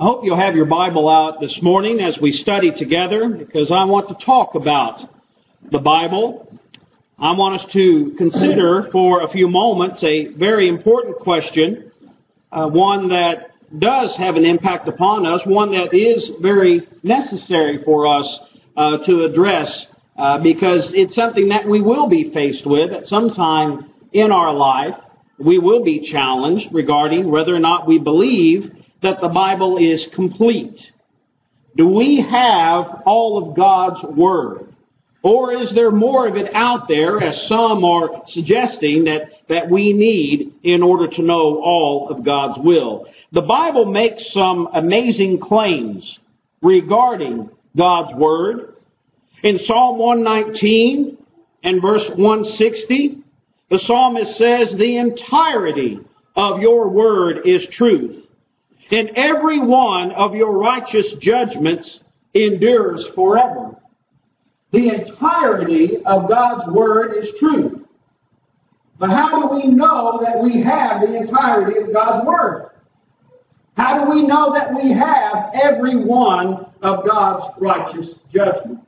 I hope you'll have your Bible out this morning as we study together, because I want to talk about the Bible. I want us to consider for a few moments a very important question, one that does have an impact upon us, one that is very necessary for us to address, because it's something that we will be faced with at some time in our life. We will be challenged regarding whether or not we believe that the Bible is complete. Do we have all of God's Word? Or is there more of it out there, as some are suggesting, that we need in order to know all of God's will? The Bible makes some amazing claims regarding God's Word. In Psalm 119 and verse 160, the psalmist says, "The entirety of your Word is truth, and every one of your righteous judgments endures forever." The entirety of God's Word is truth. But how do we know that we have the entirety of God's Word? How do we know that we have every one of God's righteous judgments?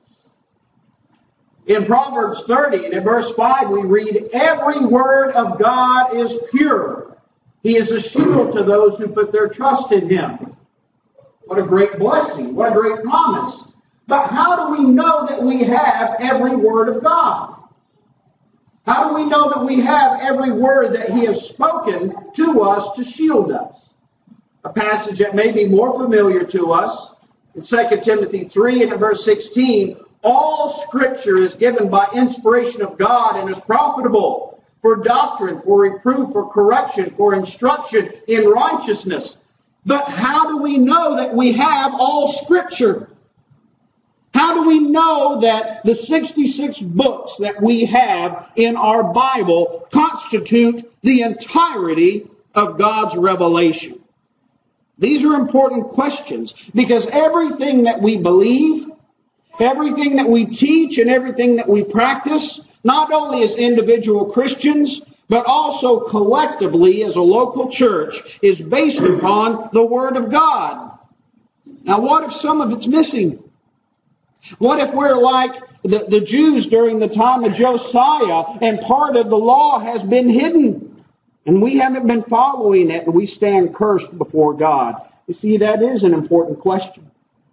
In Proverbs 30 and in verse 5 we read, "Every word of God is pure. He is a shield to those who put their trust in Him." What a great blessing. What a great promise. But how do we know that we have every word of God? How do we know that we have every word that He has spoken to us to shield us? A passage that may be more familiar to us, in 2 Timothy 3 and in verse 16, "All Scripture is given by inspiration of God and is profitable for doctrine, for reproof, for correction, for instruction in righteousness." But how do we know that we have all Scripture? How do we know that the 66 books that we have in our Bible constitute the entirety of God's revelation? These are important questions, because everything that we believe, everything that we teach, and everything that we practice, not only as individual Christians, but also collectively as a local church, is based upon the Word of God. Now, what if some of it's missing? What if we're like the Jews during the time of Josiah, and part of the law has been hidden, and we haven't been following it, and we stand cursed before God? You see, that is an important question.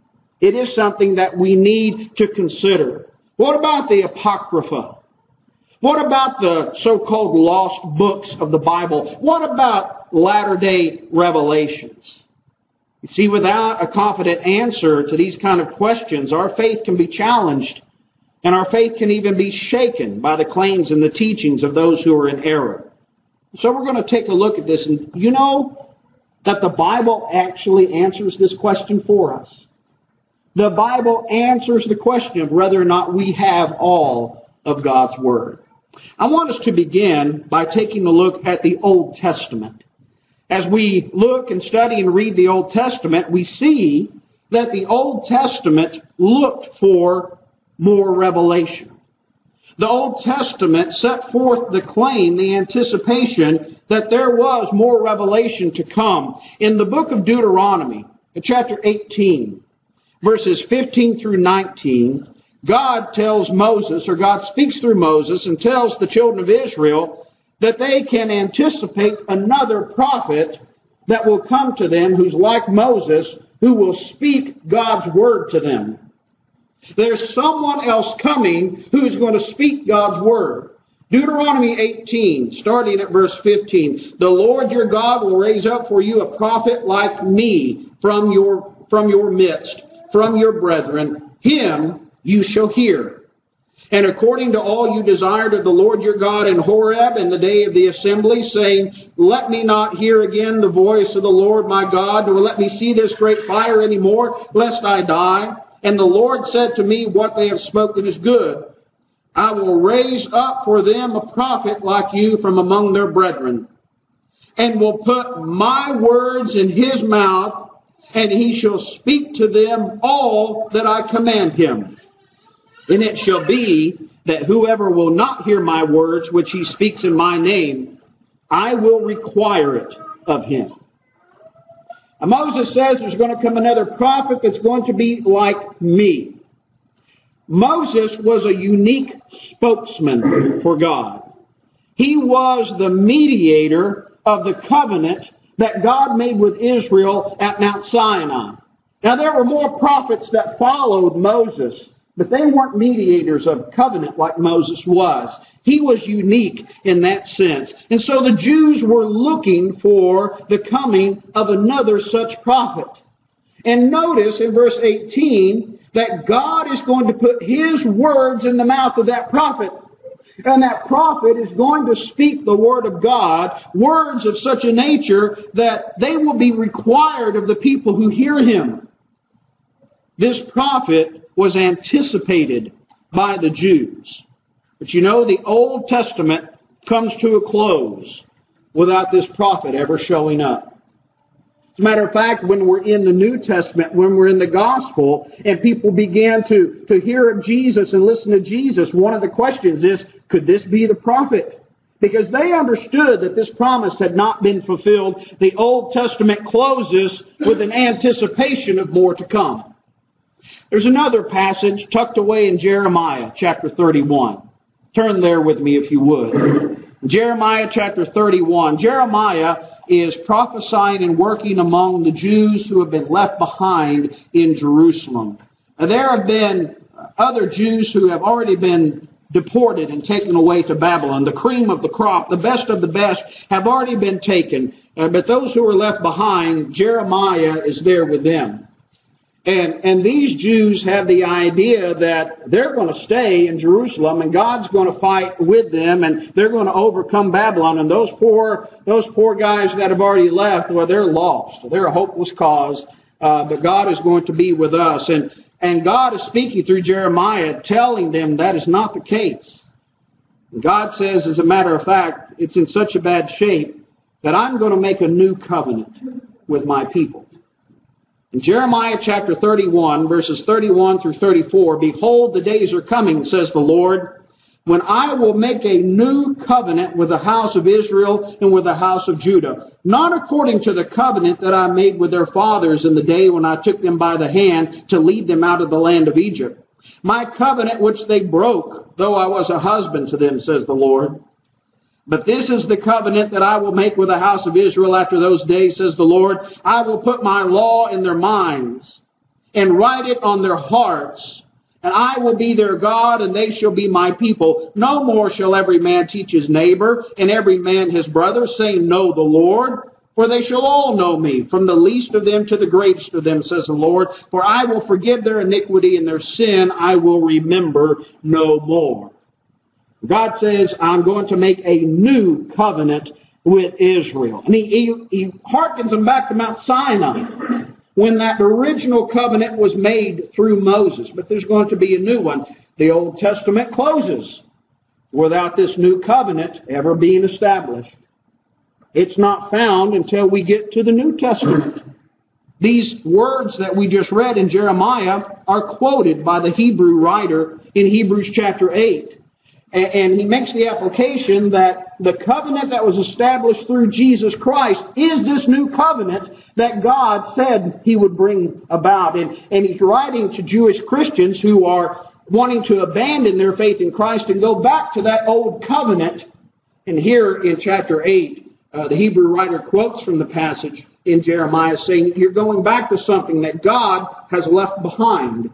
It is something that we need to consider. What about the Apocrypha? What about the so-called lost books of the Bible? What about latter-day revelations? You see, without a confident answer to these kind of questions, our faith can be challenged, and our faith can even be shaken by the claims and the teachings of those who are in error. So we're going to take a look at this, and you know that the Bible actually answers this question for us. The Bible answers the question of whether or not we have all of God's Word. I want us to begin by taking a look at the Old Testament. As we look and study and read the Old Testament, we see that the Old Testament looked for more revelation. The Old Testament set forth the claim, the anticipation, that there was more revelation to come. In the book of Deuteronomy, in chapter 18, verses 15 through 19, God tells Moses, or God speaks through Moses and tells the children of Israel that they can anticipate another prophet that will come to them who's like Moses, who will speak God's word to them. There's someone else coming who's going to speak God's word. Deuteronomy 18, starting at verse 15, "The Lord your God will raise up for you a prophet like me from your midst, from your brethren. Him you shall hear. And according to all you desired of the Lord your God in Horeb in the day of the assembly, saying, Let me not hear again the voice of the Lord my God, nor let me see this great fire any more, lest I die. And the Lord said to me, What they have spoken is good. I will raise up for them a prophet like you from among their brethren, and will put my words in his mouth, and he shall speak to them all that I command him. And it shall be that whoever will not hear my words, which he speaks in my name, I will require it of him." Moses says there's going to come another prophet that's going to be like me. Moses was a unique spokesman for God. He was the mediator of the covenant that God made with Israel at Mount Sinai. Now, there were more prophets that followed Moses, but they weren't mediators of covenant like Moses was. He was unique in that sense. And so the Jews were looking for the coming of another such prophet. And notice in verse 18 that God is going to put His words in the mouth of that prophet. And that prophet is going to speak the Word of God, words of such a nature that they will be required of the people who hear him. This prophet was anticipated by the Jews. But you know, the Old Testament comes to a close without this prophet ever showing up. As a matter of fact, when we're in the New Testament, when we're in the Gospel, and people began to hear of Jesus and listen to Jesus, one of the questions is, could this be the prophet? Because they understood that this promise had not been fulfilled. The Old Testament closes with an anticipation of more to come. There's another passage tucked away in Jeremiah chapter 31. Turn there with me if you would. Jeremiah chapter 31. Jeremiah is prophesying and working among the Jews who have been left behind in Jerusalem. Now, there have been other Jews who have already been deported and taken away to Babylon. The cream of the crop, the best of the best, have already been taken. But those who are left behind, Jeremiah is there with them. And these Jews have the idea that they're going to stay in Jerusalem and God's going to fight with them and they're going to overcome Babylon. And those poor guys that have already left, well, they're lost. They're a hopeless cause. But God is going to be with us. And God is speaking through Jeremiah, telling them that is not the case. And God says, as a matter of fact, it's in such a bad shape that I'm going to make a new covenant with my people. In Jeremiah chapter 31, verses 31 through 34, behold, the days are coming, says the Lord, when I will make a new covenant with the house of Israel and with the house of Judah, not according to the covenant that I made with their fathers in the day when I took them by the hand to lead them out of the land of Egypt. My covenant which they broke, though I was a husband to them, says the Lord. But this is the covenant that I will make with the house of Israel after those days, says the Lord. I will put my law in their minds and write it on their hearts. And I will be their God, and they shall be my people. No more shall every man teach his neighbor, and every man his brother, saying, Know the Lord. For they shall all know me, from the least of them to the greatest of them, says the Lord. For I will forgive their iniquity, and their sin I will remember no more. God says, I'm going to make a new covenant with Israel. And he harkens them back to Mount Sinai, when that original covenant was made through Moses. But there's going to be a new one. The Old Testament closes without this new covenant ever being established. It's not found until we get to the New Testament. These words that we just read in Jeremiah are quoted by the Hebrew writer in Hebrews chapter 8. And he makes the application that the covenant that was established through Jesus Christ is this new covenant that God said He would bring about. And he's writing to Jewish Christians who are wanting to abandon their faith in Christ and go back to that old covenant. And here in chapter 8, the Hebrew writer quotes from the passage in Jeremiah saying, you're going back to something that God has left behind.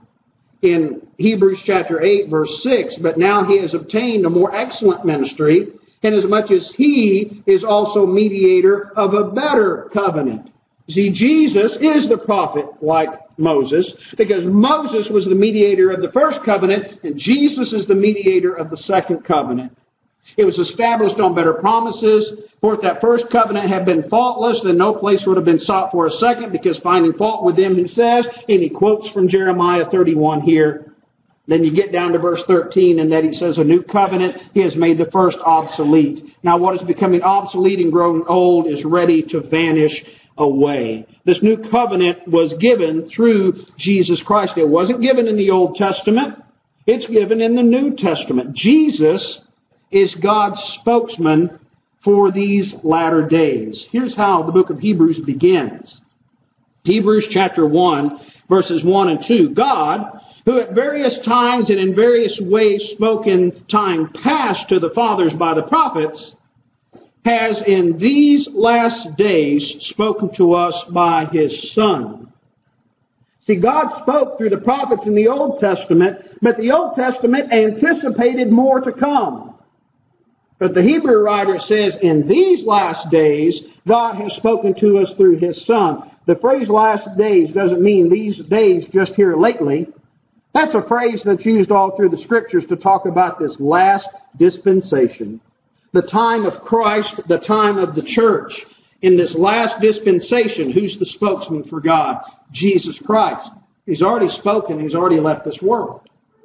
In Hebrews chapter 8, verse 6, but now He has obtained a more excellent ministry, inasmuch as He is also mediator of a better covenant. See, Jesus is the prophet like Moses, because Moses was the mediator of the first covenant, and Jesus is the mediator of the second covenant. It was established on better promises. For if that first covenant had been faultless, then no place would have been sought for a second, because finding fault with them, He says, and he quotes from Jeremiah 31 here. Then you get down to verse 13, and that He says, a new covenant, He has made the first obsolete. Now what is becoming obsolete and growing old is ready to vanish away. This new covenant was given through Jesus Christ. It wasn't given in the Old Testament. It's given in the New Testament. Jesus is God's spokesman for these latter days. Here's how the book of Hebrews begins. Hebrews chapter 1, verses 1 and 2. God, who at various times and in various ways spoke in time past to the fathers by the prophets, has in these last days spoken to us by His Son. See, God spoke through the prophets in the Old Testament, but the Old Testament anticipated more to come. But the Hebrew writer says, in these last days, God has spoken to us through His Son. The phrase last days doesn't mean these days just here lately. That's a phrase that's used all through the Scriptures to talk about this last dispensation. The time of Christ, the time of the church. In this last dispensation, who's the spokesman for God? Jesus Christ. He's already spoken. He's already left this world.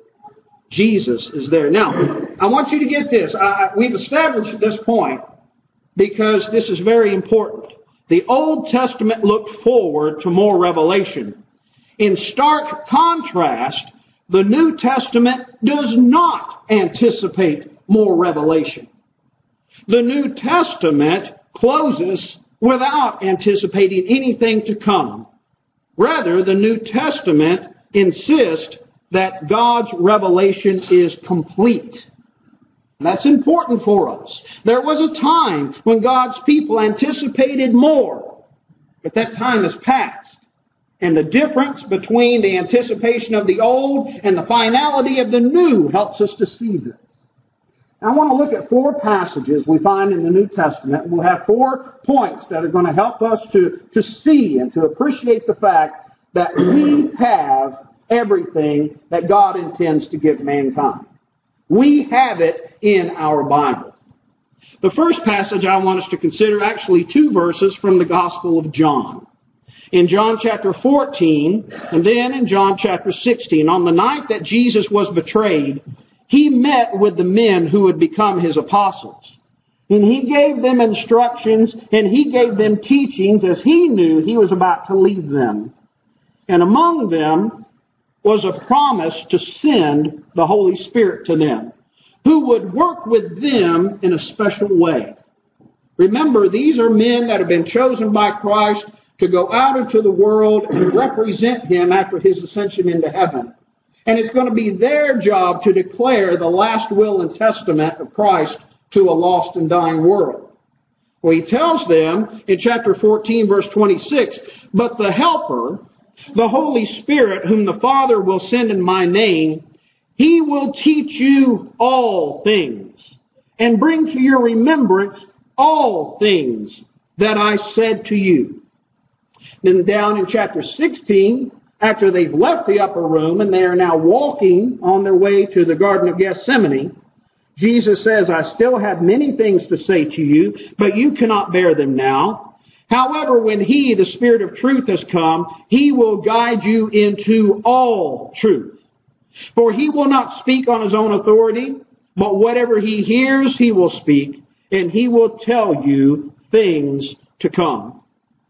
Jesus is there. Now, I want you to get this. We've established this point because this is very important. The Old Testament looked forward to more revelation. In stark contrast, the New Testament does not anticipate more revelation. The New Testament closes without anticipating anything to come. Rather, the New Testament insists that God's revelation is complete. And that's important for us. There was a time when God's people anticipated more, but that time has passed. And the difference between the anticipation of the old and the finality of the new helps us to see this. I want to look at 4 passages we find in the New Testament. We'll have 4 points that are going to help us to see and to appreciate the fact that we have everything that God intends to give mankind. We have it in our Bible. The first passage I want us to consider, actually 2 verses from the Gospel of John. In John chapter 14, and then in John chapter 16, on the night that Jesus was betrayed, He met with the men who would become His apostles. And He gave them instructions, and He gave them teachings as He knew He was about to leave them. And among them was a promise to send the Holy Spirit to them, who would work with them in a special way. Remember, these are men that have been chosen by Christ to go out into the world and represent Him after His ascension into heaven. And it's going to be their job to declare the last will and testament of Christ to a lost and dying world. Well, He tells them in chapter 14, verse 26, but the Helper, the Holy Spirit, whom the Father will send in my name, He will teach you all things and bring to your remembrance all things that I said to you. Then down in chapter 16, after they've left the upper room and they are now walking on their way to the Garden of Gethsemane, Jesus says, I still have many things to say to you, but you cannot bear them now. However, when He, the Spirit of truth, has come, He will guide you into all truth. For He will not speak on His own authority, but whatever He hears, He will speak, and He will tell you things to come.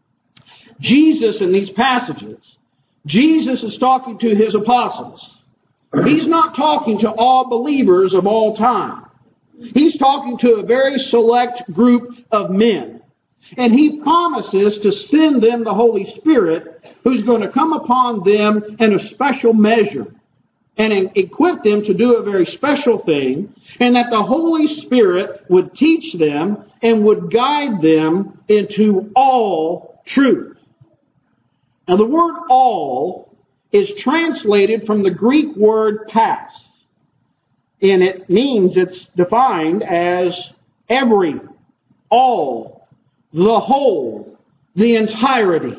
Jesus, in these passages, Jesus is talking to His apostles. He's not talking to all believers of all time. He's talking to a very select group of men. And He promises to send them the Holy Spirit, who's going to come upon them in a special measure and equip them to do a very special thing, and that the Holy Spirit would teach them and would guide them into all truth. Now, the word all is translated from the Greek word pas, and it means, it's defined as every, all, the whole, the entirety.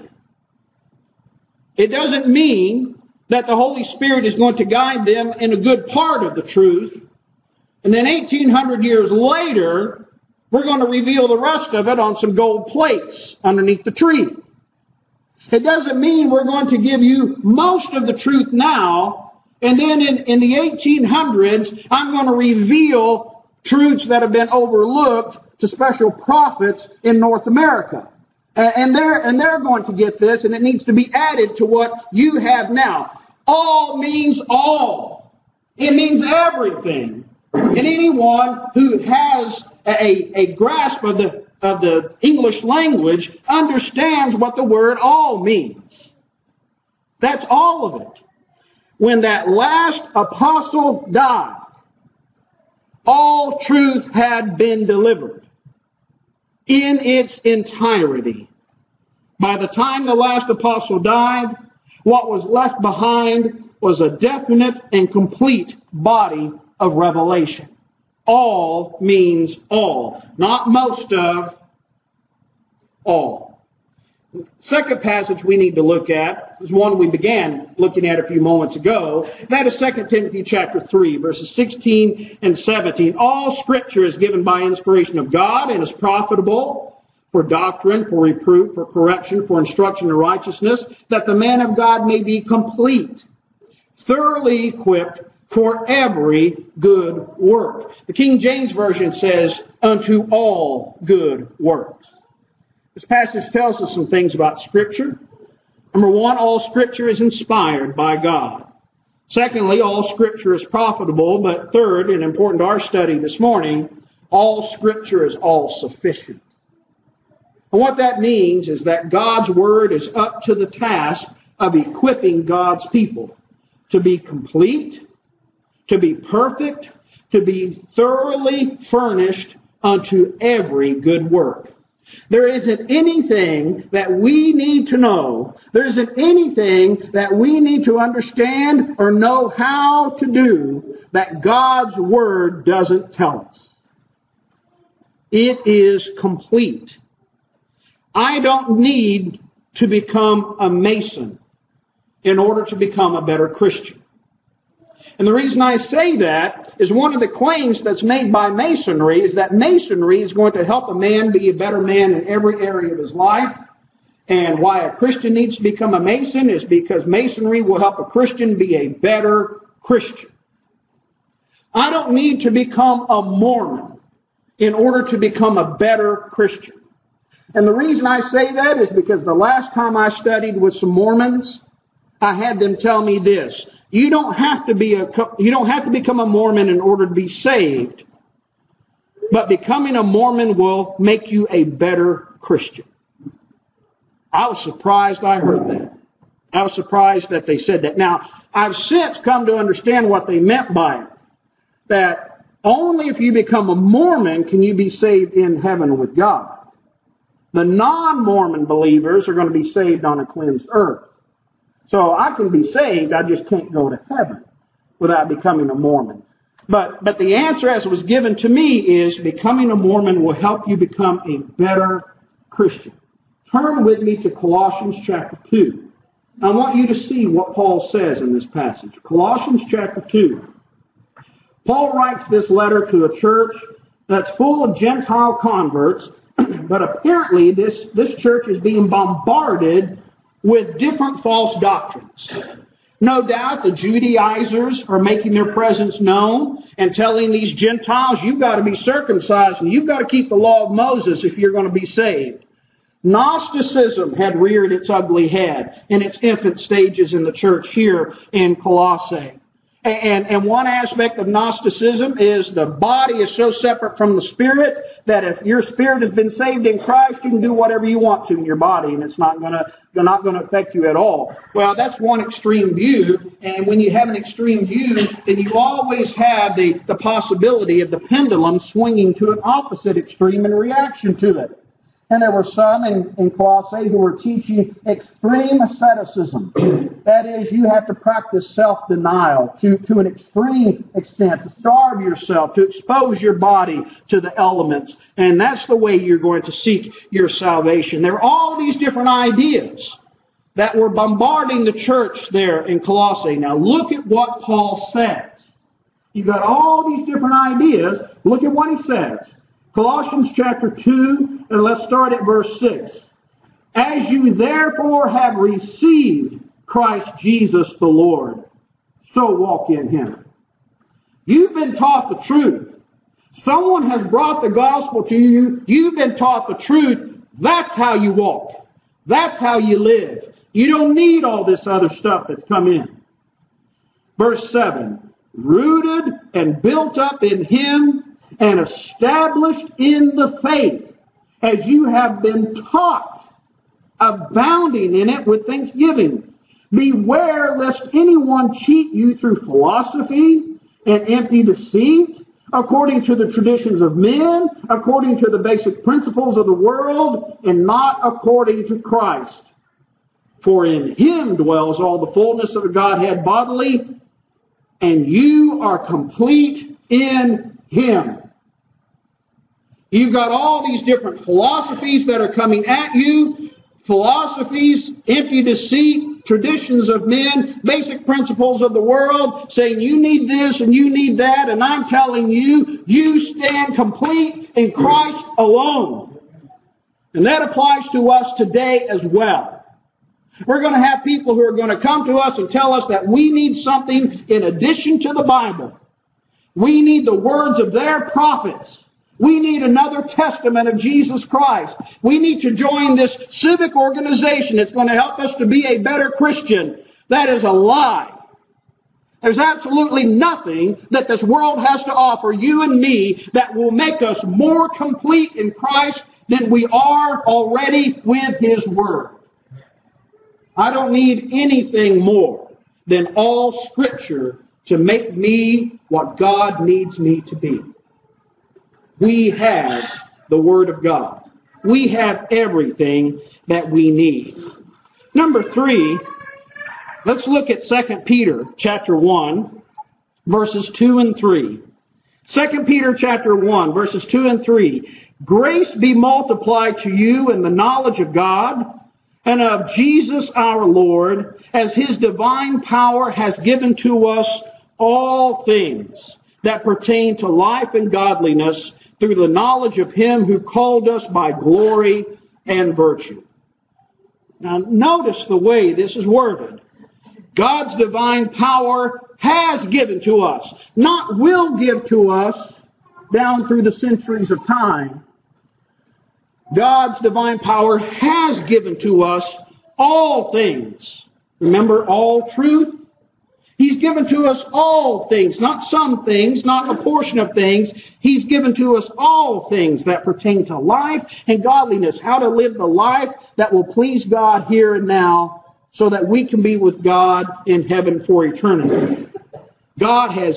It doesn't mean that the Holy Spirit is going to guide them in a good part of the truth, and then 1,800 years later, we're going to reveal the rest of it on some gold plates underneath the tree. It doesn't mean we're going to give you most of the truth now, and then in the 1800s, I'm going to reveal truths that have been overlooked to special prophets in North America. And they're going to get this, and it needs to be added to what you have now. All means all. It means everything. And anyone who has a grasp of the of the English language understands what the word all means. That's all of it. When that last apostle died, all truth had been delivered in its entirety. By the time the last apostle died, what was left behind was a definite and complete body of revelation. All means all, not most of, all. Second passage we need to look at is one we began looking at a few moments ago. That is 2 Timothy chapter 3, verses 16 and 17. All Scripture is given by inspiration of God and is profitable for doctrine, for reproof, for correction, for instruction in righteousness, that the man of God may be complete, thoroughly equipped for every good work. The King James Version says, unto all good works. This passage tells us some things about Scripture. Number one, all Scripture is inspired by God. Secondly, all Scripture is profitable. But third, and important to our study this morning, all Scripture is all sufficient. And what that means is that God's Word is up to the task of equipping God's people to be complete, to be perfect, to be thoroughly furnished unto every good work. There isn't anything that we need to know. There isn't anything that we need to understand or know how to do that God's Word doesn't tell us. It is complete. I don't need to become a Mason in order to become a better Christian. And the reason I say that is one of the claims that's made by Masonry is that Masonry is going to help a man be a better man in every area of his life. And why a Christian needs to become a Mason is because Masonry will help a Christian be a better Christian. I don't need to become a Mormon in order to become a better Christian. And the reason I say that is because the last time I studied with some Mormons, I had them tell me this. You don't have to become a Mormon in order to be saved, but becoming a Mormon will make you a better Christian. I was surprised I heard that. I was surprised that they said that. Now, I've since come to understand what they meant by it. That only if you become a Mormon can you be saved in heaven with God. The non-Mormon believers are going to be saved on a cleansed earth. So I can be saved, I just can't go to heaven without becoming a Mormon. But the answer as it was given to me is becoming a Mormon will help you become a better Christian. Turn with me to Colossians chapter 2. I want you to see what Paul says in this passage. Colossians chapter 2. Paul writes this letter to a church that's full of Gentile converts, but apparently this church is being bombarded with different false doctrines. No doubt the Judaizers are making their presence known and telling these Gentiles, you've got to be circumcised and you've got to keep the law of Moses if you're going to be saved. Gnosticism had reared its ugly head in its infant stages in the church here in Colossae. And one aspect of Gnosticism is the body is so separate from the spirit that if your spirit has been saved in Christ, you can do whatever you want to in your body, and it's not going to affect you at all. Well, that's one extreme view, and when you have an extreme view, then you always have the possibility of the pendulum swinging to an opposite extreme in reaction to it. And there were some in Colossae who were teaching extreme asceticism. That is, you have to practice self-denial to an extreme extent, to starve yourself, to expose your body to the elements. And that's the way you're going to seek your salvation. There are all these different ideas that were bombarding the church there in Colossae. Now look at what Paul says. You've got all these different ideas. Look at what he says. Colossians chapter 2, and let's start at verse 6. As you therefore have received Christ Jesus the Lord, so walk in Him. You've been taught the truth. Someone has brought the gospel to you. You've been taught the truth. That's how you walk. That's how you live. You don't need all this other stuff that's come in. Verse 7. Rooted and built up in Him and established in the faith as you have been taught, abounding in it with thanksgiving. Beware lest anyone cheat you through philosophy and empty deceit, according to the traditions of men, according to the basic principles of the world, and not according to Christ. For in Him dwells all the fullness of the Godhead bodily, and you are complete in Him. You've got all these different philosophies that are coming at you. Philosophies, empty deceit, traditions of men, basic principles of the world, saying you need this and you need that, and I'm telling you, you stand complete in Christ alone. And that applies to us today as well. We're going to have people who are going to come to us and tell us that we need something in addition to the Bible. We need the words of their prophets. We need another testament of Jesus Christ. We need to join this civic organization that's going to help us to be a better Christian. That is a lie. There's absolutely nothing that this world has to offer you and me that will make us more complete in Christ than we are already with His Word. I don't need anything more than all Scripture to make me what God needs me to be. We have the Word of God. We have everything that we need. Number 3, let's look at 2 Peter chapter 1, verses 2 and 3. 2 Peter chapter 1, verses 2 and 3. Grace be multiplied to you in the knowledge of God and of Jesus our Lord, as His divine power has given to us all things that pertain to life and godliness, through the knowledge of Him who called us by glory and virtue. Now notice the way this is worded. God's divine power has given to us, not will give to us down through the centuries of time. God's divine power has given to us all things. Remember, all truth? He's given to us all things, not some things, not a portion of things. He's given to us all things that pertain to life and godliness, how to live the life that will please God here and now so that we can be with God in heaven for eternity. God has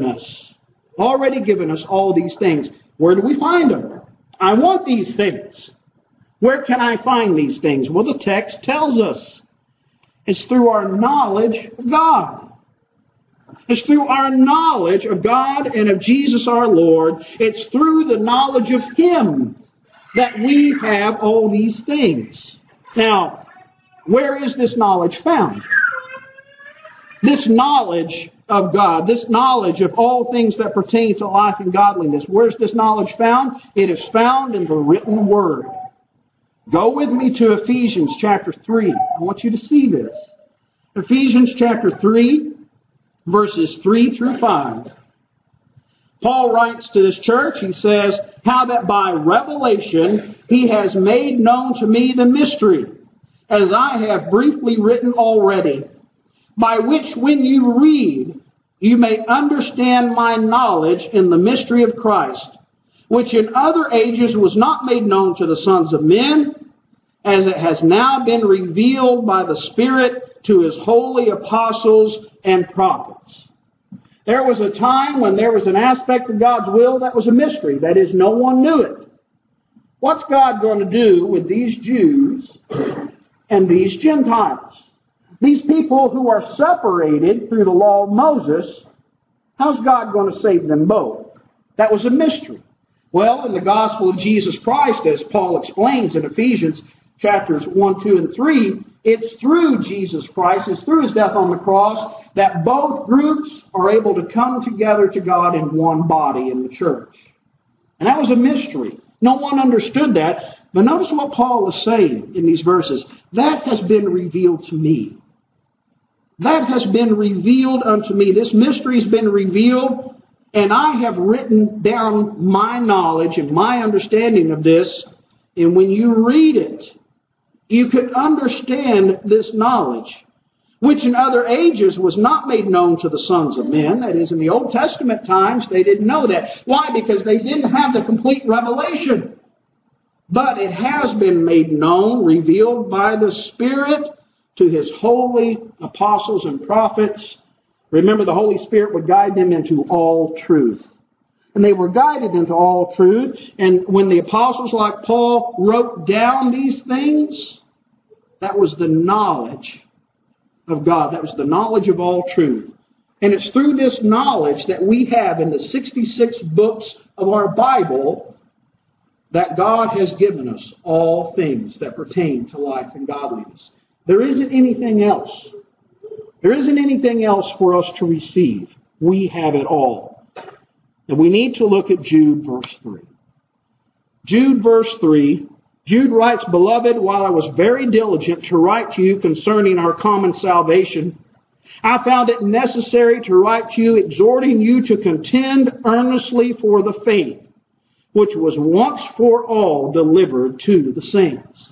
already given us all these things. Where do we find them? I want these things. Where can I find these things? Well, the text tells us. It's through our knowledge of God. It's through our knowledge of God and of Jesus our Lord. It's through the knowledge of Him that we have all these things. Now, where is this knowledge found? This knowledge of God, this knowledge of all things that pertain to life and godliness, where's this knowledge found? It is found in the written Word. Go with me to Ephesians chapter 3. I want you to see this. Ephesians chapter 3, verses 3 through 5. Paul writes to this church, he says, how that by revelation He has made known to me the mystery, as I have briefly written already, by which when you read, you may understand my knowledge in the mystery of Christ, which in other ages was not made known to the sons of men, as it has now been revealed by the Spirit to His holy apostles and prophets. There was a time when there was an aspect of God's will that was a mystery. That is, no one knew it. What's God going to do with these Jews and these Gentiles? These people who are separated through the law of Moses, how's God going to save them both? That was a mystery. Well, in the gospel of Jesus Christ, as Paul explains in Ephesians chapters 1, 2, and 3, it's through Jesus Christ, it's through His death on the cross, that both groups are able to come together to God in one body in the church. And that was a mystery. No one understood that. But notice what Paul is saying in these verses. That has been revealed to me. That has been revealed unto me. This mystery has been revealed, and I have written down my knowledge and my understanding of this. And when you read it, you can understand this knowledge, which in other ages was not made known to the sons of men. That is, in the Old Testament times, they didn't know that. Why? Because they didn't have the complete revelation. but it has been made known, revealed by the Spirit to His holy apostles and prophets. Remember, the Holy Spirit would guide them into all truth. And they were guided into all truth. And when the apostles like Paul wrote down these things, that was the knowledge of God. That was the knowledge of all truth. And it's through this knowledge that we have in the 66 books of our Bible that God has given us all things that pertain to life and godliness. There isn't anything else. There isn't anything else for us to receive. We have it all. And we need to look at Jude verse 3. Jude verse 3, Jude writes, "Beloved, while I was very diligent to write to you concerning our common salvation, I found it necessary to write to you, exhorting you to contend earnestly for the faith, which was once for all delivered to the saints."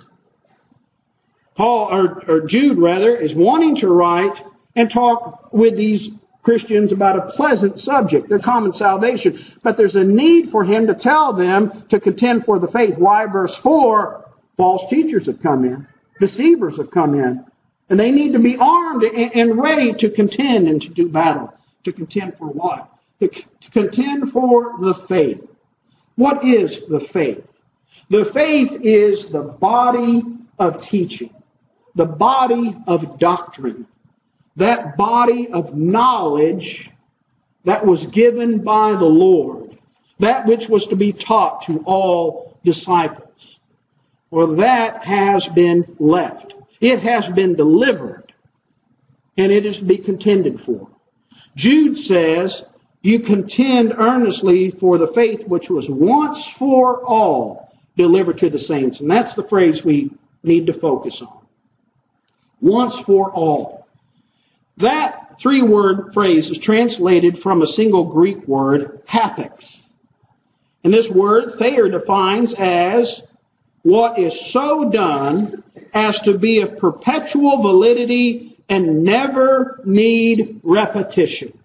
Jude is wanting to write and talk with these Christians about a pleasant subject, their common salvation. But there's a need for him to tell them to contend for the faith. Why? Verse 4, false teachers have come in. Deceivers have come in. And they need to be armed and ready to contend and to do battle. To contend for what? To contend for the faith. What is the faith? The faith is the body of teaching, the body of doctrine, that body of knowledge that was given by the Lord, that which was to be taught to all disciples. Well, that has been left. It has been delivered, and it is to be contended for. Jude says, you contend earnestly for the faith which was once for all delivered to the saints. And that's the phrase we need to focus on. Once for all. That three-word phrase is translated from a single Greek word, hapax. And this word Thayer defines as what is so done as to be of perpetual validity and never need repetition.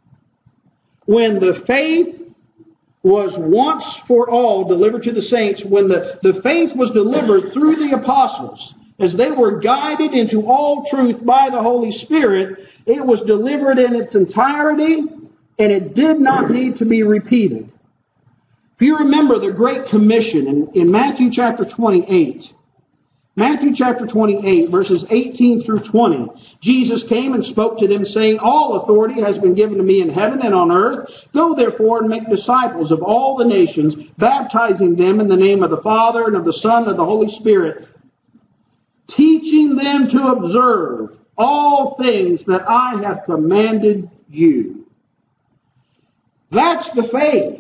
When the faith was once for all delivered to the saints, when the faith was delivered through the apostles, as they were guided into all truth by the Holy Spirit, it was delivered in its entirety, and it did not need to be repeated. If you remember the Great Commission in Matthew chapter 28, Matthew chapter 28, verses 18 through 20, Jesus came and spoke to them, saying, "All authority has been given to me in heaven and on earth. Go therefore and make disciples of all the nations, baptizing them in the name of the Father and of the Son and of the Holy Spirit, teaching them to observe all things that I have commanded you." That's the faith.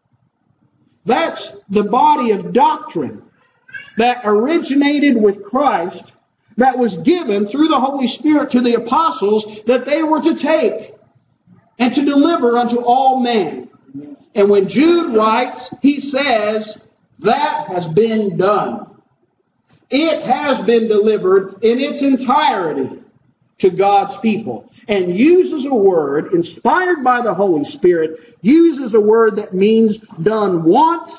That's the body of doctrine that originated with Christ, that was given through the Holy Spirit to the apostles, that they were to take and to deliver unto all men. And when Jude writes, he says, that has been done. It has been delivered in its entirety to God's people. And uses a word, inspired by the Holy Spirit, uses a word that means done once,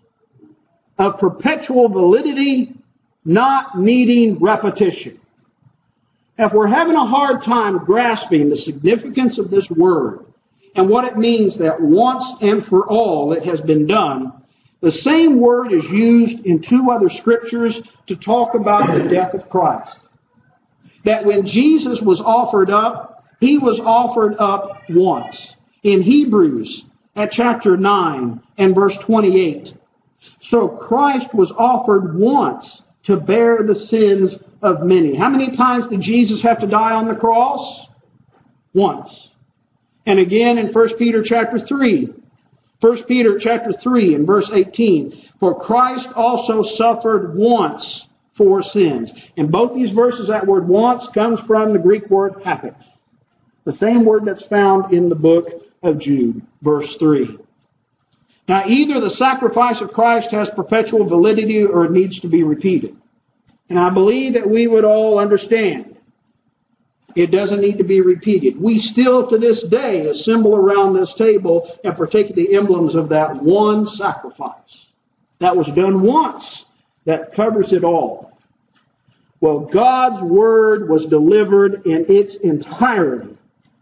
of perpetual validity, not needing repetition. If we're having a hard time grasping the significance of this word and what it means that once and for all it has been done, the same word is used in two other scriptures to talk about the death of Christ. That when Jesus was offered up, he was offered up once. In Hebrews, at chapter 9 and verse 28, so Christ was offered once to bear the sins of many. How many times did Jesus have to die on the cross? Once. And again in 1 Peter chapter 3. 1 Peter chapter 3 and verse 18. For Christ also suffered once for sins. In both these verses, that word once comes from the Greek word hapax. The same word that's found in the book of Jude, verse 3. Now, either the sacrifice of Christ has perpetual validity or it needs to be repeated. And I believe that we would all understand it doesn't need to be repeated. We still, to this day, assemble around this table and partake of the emblems of that one sacrifice. That was done once that covers it all. Well, God's Word was delivered in its entirety.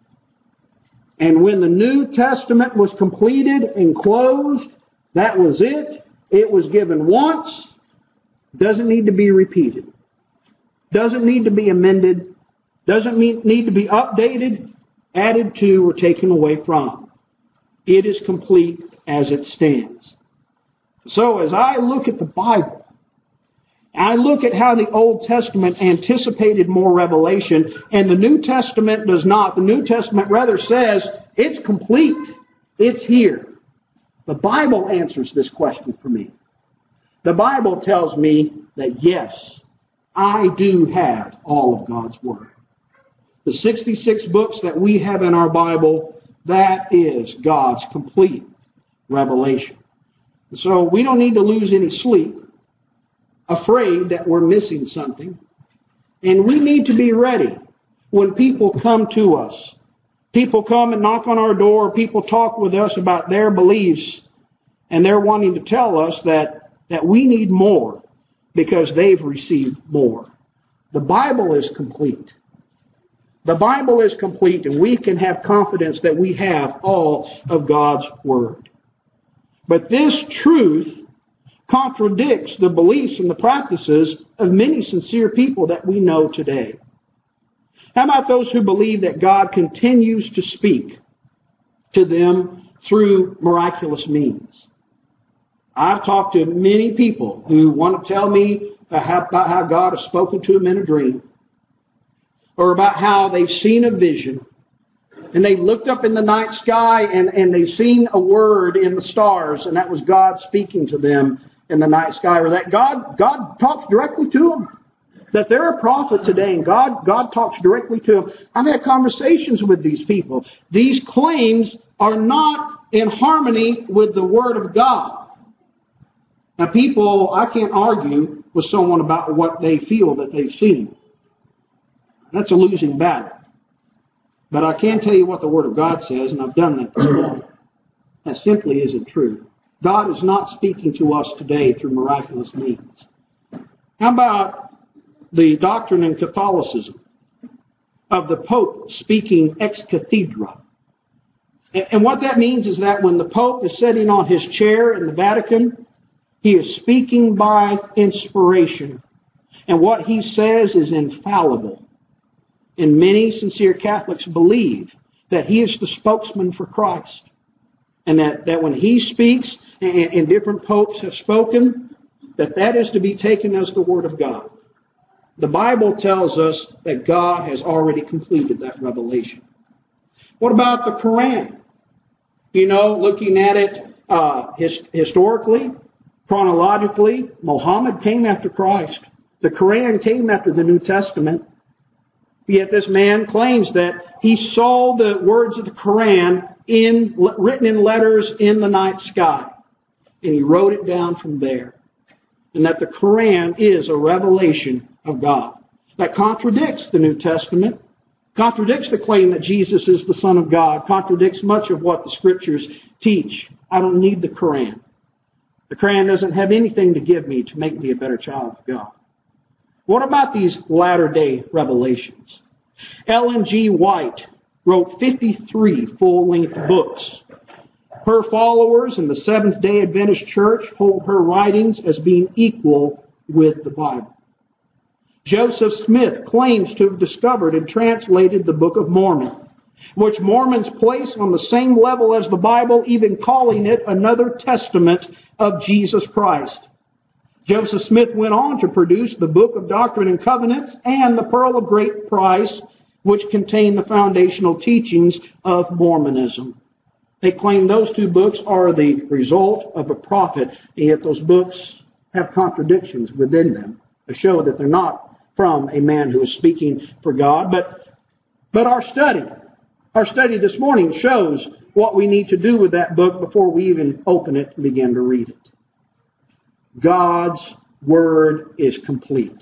And when the New Testament was completed and closed, that was it. It was given once. Doesn't need to be repeated. Doesn't need to be amended. Doesn't need to be updated, added to, or taken away from. It is complete as it stands. So as I look at the Bible, I look at how the Old Testament anticipated more revelation, and the New Testament does not. The New Testament rather says, it's complete. It's here. The Bible answers this question for me. The Bible tells me that yes, I do have all of God's Word. The 66 books that we have in our Bible, that is God's complete revelation. So we don't need to lose any sleep, afraid that we're missing something. And we need to be ready when people come to us. People come and knock on our door. People talk with us about their beliefs. And they're wanting to tell us that we need more because they've received more. The Bible is complete. The Bible is complete, and we can have confidence that we have all of God's Word. But this truth contradicts the beliefs and the practices of many sincere people that we know today. How about those who believe that God continues to speak to them through miraculous means? I've talked to many people who want to tell me about how God has spoken to them in a dream, or about how they've seen a vision, and they looked up in the night sky and they've seen a word in the stars, and that was God speaking to them in the night sky, or that God talks directly to them. That they're a prophet today, and God talks directly to them. I've had conversations with these people. These claims are not in harmony with the Word of God. Now, I can't argue with someone about what they feel that they've seen. That's a losing battle. But I can tell you what the Word of God says, and I've done that this morning. That simply isn't true. God is not speaking to us today through miraculous means. How about the doctrine in Catholicism of the Pope speaking ex cathedra? And what that means is that when the Pope is sitting on his chair in the Vatican, he is speaking by inspiration. And what he says is infallible. And many sincere Catholics believe that he is the spokesman for Christ. And that when he speaks, and different popes have spoken, that is to be taken as the Word of God. The Bible tells us that God has already completed that revelation. What about the Quran? Looking at it historically, chronologically, Muhammad came after Christ. The Quran came after the New Testament. Yet this man claims that he saw the words of the Quran written in letters in the night sky. And he wrote it down from there. And that the Quran is a revelation of God. That contradicts the New Testament, contradicts the claim that Jesus is the Son of God, contradicts much of what the Scriptures teach. I don't need the Quran. The Quran doesn't have anything to give me to make me a better child of God. What about these latter-day revelations? Ellen G. White wrote 53 full-length books. Her followers in the Seventh-day Adventist Church hold her writings as being equal with the Bible. Joseph Smith claims to have discovered and translated the Book of Mormon, which Mormons place on the same level as the Bible, even calling it another testament of Jesus Christ. Joseph Smith went on to produce the Book of Doctrine and Covenants and the Pearl of Great Price, which contain the foundational teachings of Mormonism. They claim those two books are the result of a prophet, and yet those books have contradictions within them to show that they're not from a man who is speaking for God. But our study this morning shows what we need to do with that book before we even open it and begin to read it. God's Word is complete.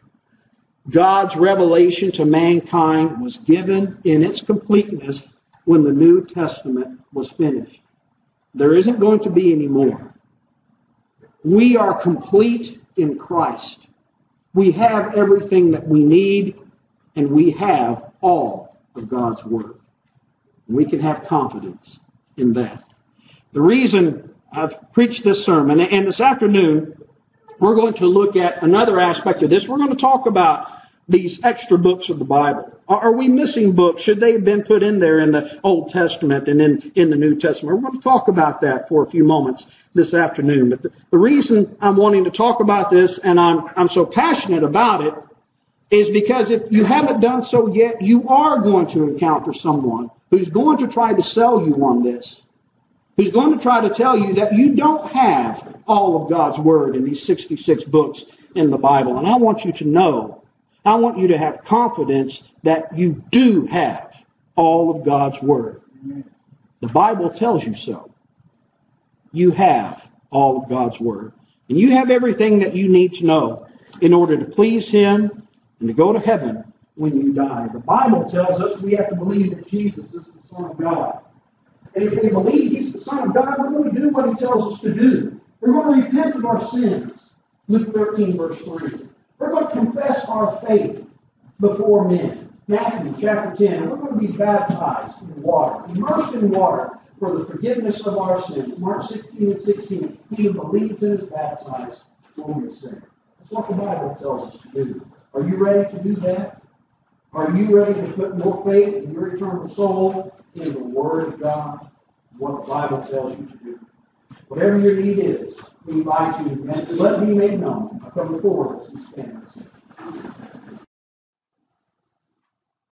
God's revelation to mankind was given in its completeness when the New Testament was finished. There isn't going to be any more. We are complete in Christ. We have everything that we need, and we have all of God's Word. We can have confidence in that. The reason I've preached this sermon, and this afternoon, we're going to look at another aspect of this. We're going to talk about these extra books of the Bible. Are we missing books? Should they have been put in there in the Old Testament and in the New Testament? We're going to talk about that for a few moments this afternoon. But the reason I'm wanting to talk about this, and I'm so passionate about it, is because if you haven't done so yet, you are going to encounter someone who's going to try to sell you on this, who's going to try to tell you that you don't have all of God's Word in these 66 books in the Bible. And I want you to know, I want you to have confidence that you do have all of God's Word. The Bible tells you so. You have all of God's Word. And you have everything that you need to know in order to please Him and to go to heaven when you die. The Bible tells us we have to believe that Jesus is the Son of God. And if we believe He's the Son of God, we're going to do what He tells us to do. We're going to repent of our sins. Luke 13, verse 3. We're going to confess our faith before men. Matthew chapter 10. And we're going to be baptized in water, immersed in water for the forgiveness of our sins. Mark 16 and 16. He who believes and is baptized will be saved. That's what the Bible tells us to do. Are you ready to do that? Are you ready to put more faith in your eternal soul in the Word of God, what the Bible tells you to do? Whatever your need is, we invite you and let it be made known. I come forward as we stand.